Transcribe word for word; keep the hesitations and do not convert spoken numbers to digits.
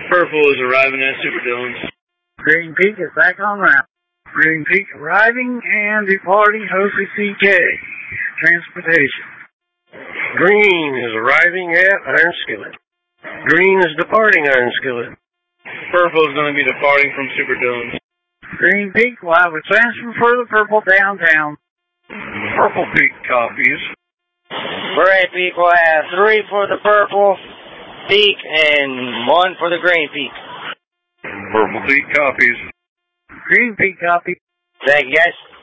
Purple is arriving at Super Dillon's. Green Peak is back on route. Green Peak arriving and departing O C C K. Transportation. Green is arriving at Iron Skillet. Green is departing Iron Skillet. Purple is going to be departing from Super Dillon's. Green Peak will have a transfer for the Purple downtown. Purple Peak copies. Gray Peak will have three for the Purple Peak and one for the Green Peak. Purple Peak copies. Green Peak copy. Thank you, guys.